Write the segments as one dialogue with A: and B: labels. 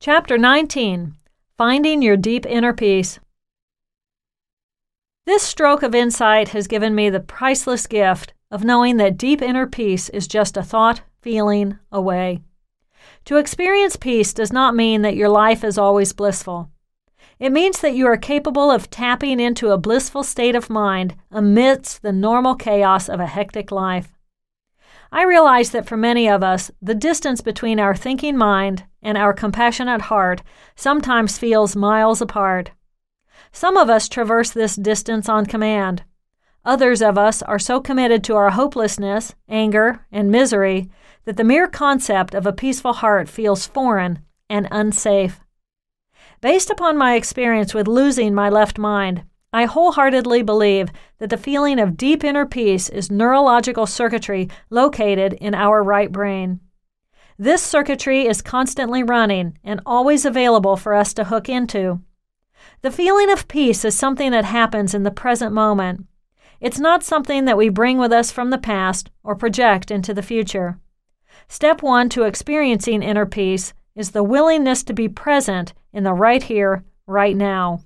A: Chapter 19. Finding Your Deep Inner Peace. This stroke of insight has given me the priceless gift of knowing that deep inner peace is just a thought, feeling away. To experience peace does not mean that your life is always blissful. It means that you are capable of tapping into a blissful state of mind amidst the normal chaos of a hectic life. I realize that for many of us, the distance between our thinking mind and our compassionate heart sometimes feels miles apart. Some of us traverse this distance on command. Others of us are so committed to our hopelessness, anger, and misery that the mere concept of a peaceful heart feels foreign and unsafe. Based upon my experience with losing my left mind, I wholeheartedly believe that the feeling of deep inner peace is neurological circuitry located in our right brain. This circuitry is constantly running and always available for us to hook into. The feeling of peace is something that happens in the present moment. It's not something that we bring with us from the past or project into the future. Step 1 to experiencing inner peace is the willingness to be present in the right here, right now.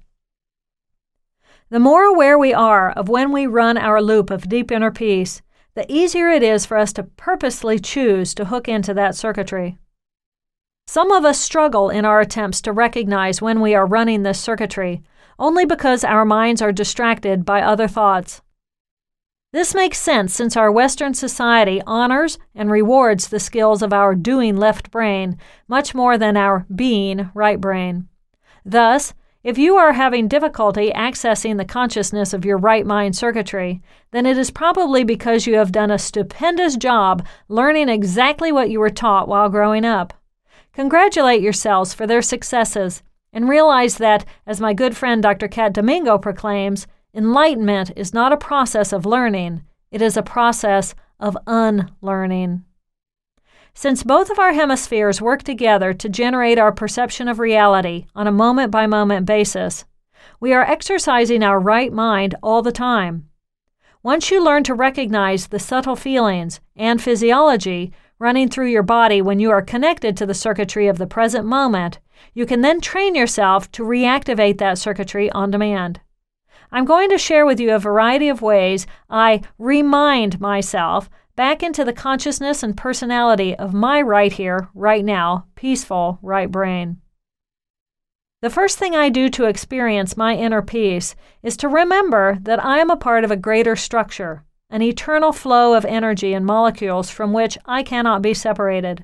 A: The more aware we are of when we run our loop of deep inner peace, the easier it is for us to purposely choose to hook into that circuitry. Some of us struggle in our attempts to recognize when we are running this circuitry, only because our minds are distracted by other thoughts. This makes sense since our Western society honors and rewards the skills of our doing left brain much more than our being right brain. Thus, if you are having difficulty accessing the consciousness of your right mind circuitry, then it is probably because you have done a stupendous job learning exactly what you were taught while growing up. Congratulate yourselves for their successes and realize that, as my good friend Dr. Kat Domingo proclaims, enlightenment is not a process of learning, it is a process of unlearning. Since both of our hemispheres work together to generate our perception of reality on a moment-by-moment basis, we are exercising our right mind all the time. Once you learn to recognize the subtle feelings and physiology running through your body when you are connected to the circuitry of the present moment, you can then train yourself to reactivate that circuitry on demand. I'm going to share with you a variety of ways I remind myself back into the consciousness and personality of my right here, right now, peaceful right brain. The first thing I do to experience my inner peace is to remember that I am a part of a greater structure, an eternal flow of energy and molecules from which I cannot be separated.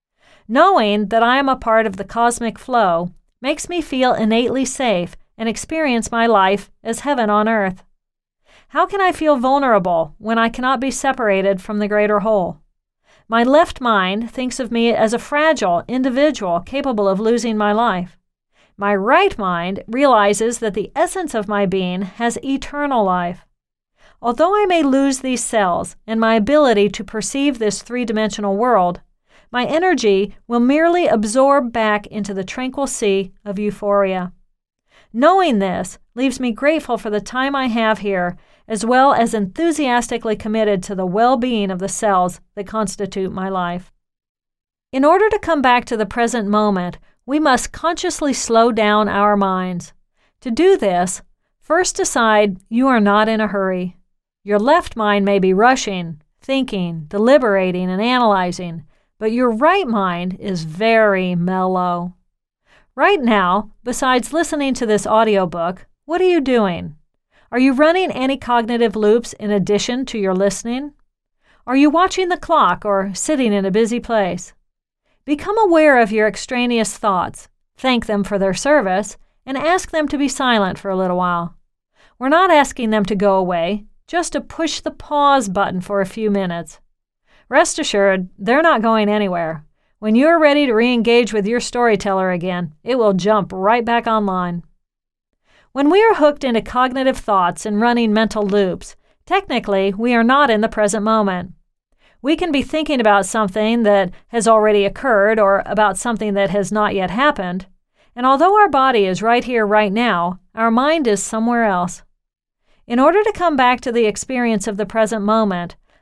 A: Knowing that I am a part of the cosmic flow makes me feel innately safe and experience my life as heaven on earth. How can I feel vulnerable when I cannot be separated from the greater whole? My left mind thinks of me as a fragile individual capable of losing my life. My right mind realizes that the essence of my being has eternal life. Although I may lose these cells and my ability to perceive this three-dimensional world, my energy will merely absorb back into the tranquil sea of euphoria. Knowing this leaves me grateful for the time I have here, as well as enthusiastically committed to the well-being of the cells that constitute my life. In order to come back to the present moment, we must consciously slow down our minds. To do this, first decide you are not in a hurry. Your left mind may be rushing, thinking, deliberating, and analyzing, but your right mind is very mellow. Right now, besides listening to this audiobook, what are you doing? Are you running any cognitive loops in addition to your listening? Are you watching the clock or sitting in a busy place? Become aware of your extraneous thoughts, thank them for their service, and ask them to be silent for a little while. We're not asking them to go away, just to push the pause button for a few minutes. Rest assured, they're not going anywhere. When you're ready to re-engage with your storyteller again, it will jump right back online. When we are hooked into cognitive thoughts and running mental loops, technically we are not in the present moment. We can be thinking about something that has already occurred or about something that has not yet happened, and although our body is right here, right now, our mind is somewhere else. In order to come back to the experience of the present moment,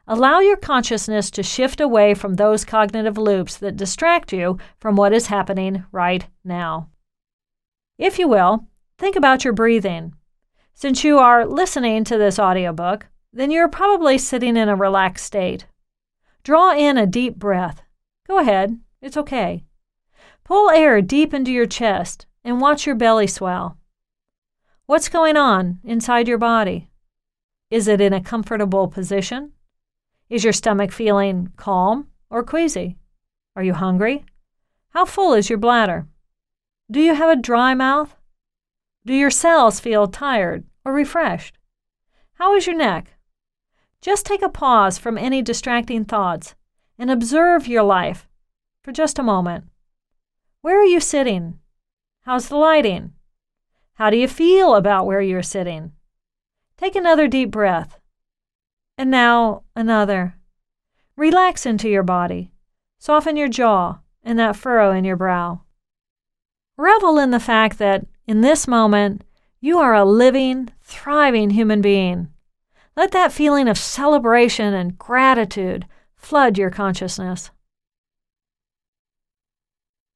A: Allow your consciousness to shift away from those cognitive loops that distract you from what is happening right now. If you will, think about your breathing. Since you are listening to this audiobook, then you're probably sitting in a relaxed state. Draw in a deep breath. Go ahead, it's okay. Pull air deep into your chest and watch your belly swell. What's going on inside your body? Is it in a comfortable position? Is your stomach feeling calm or queasy? Are you hungry? How full is your bladder? Do you have a dry mouth? Do your cells feel tired or refreshed? How is your neck? Just take a pause from any distracting thoughts and observe your life for just a moment. Where are you sitting? How's the lighting? How do you feel about where you're sitting? Take another deep breath. And now another. Relax into your body. Soften your jaw and that furrow in your brow. Revel in the fact that in this moment, you are a living, thriving human being. Let that feeling of celebration and gratitude flood your consciousness.